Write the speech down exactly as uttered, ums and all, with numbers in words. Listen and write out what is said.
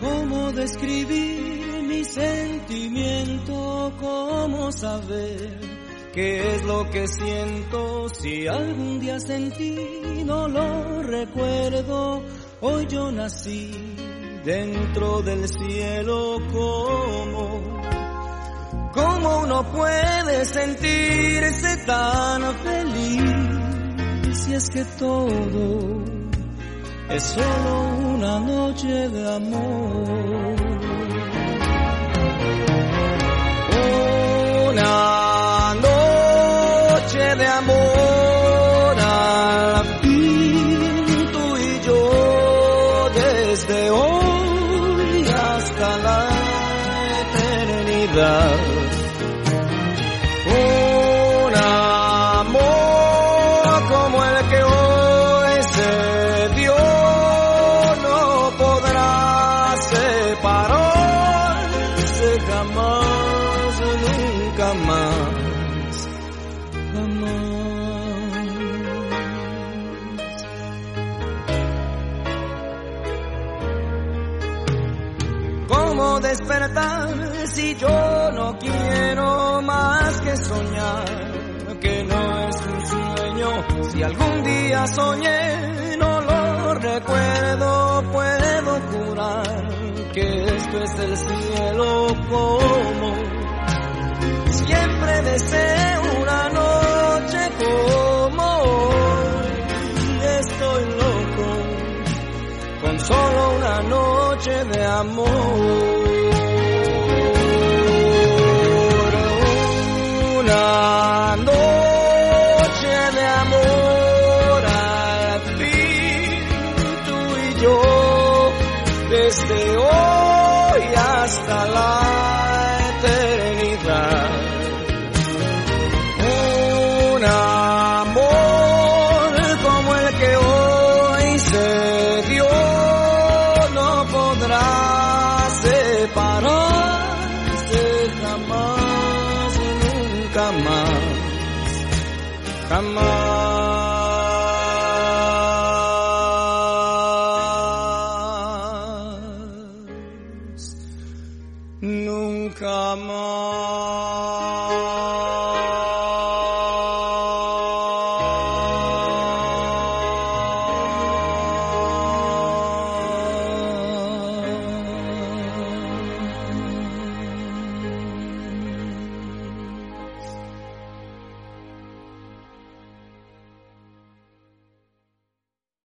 ¿Cómo describir mi sentimiento? ¿Cómo saber qué es lo que siento? Si algún día sentí, no lo recuerdo. Hoy yo nací dentro del cielo. ¿Cómo? ¿Cómo uno puede sentirse tan feliz si es que todo es solo una noche de amor? Una noche de amor, al fin tú y yo, desde hoy hasta la eternidad. Un amor como el que hoy se dio no podrá separarse jamás, nunca más, jamás. ¿Cómo despertar si yo no quiero más que soñar? Que no es un sueño. Si algún día soñé, no lo recuerdo. Puedo jurar que esto es el cielo. Como siempre deseo una noche como hoy. Estoy loco con solo una noche de amor. Una noche de amor, al fin tú y yo, desde hoy hasta la eternidad. Un amor como el que hoy se dio no podrá separarse jamás, nunca más, jamás, nunca más.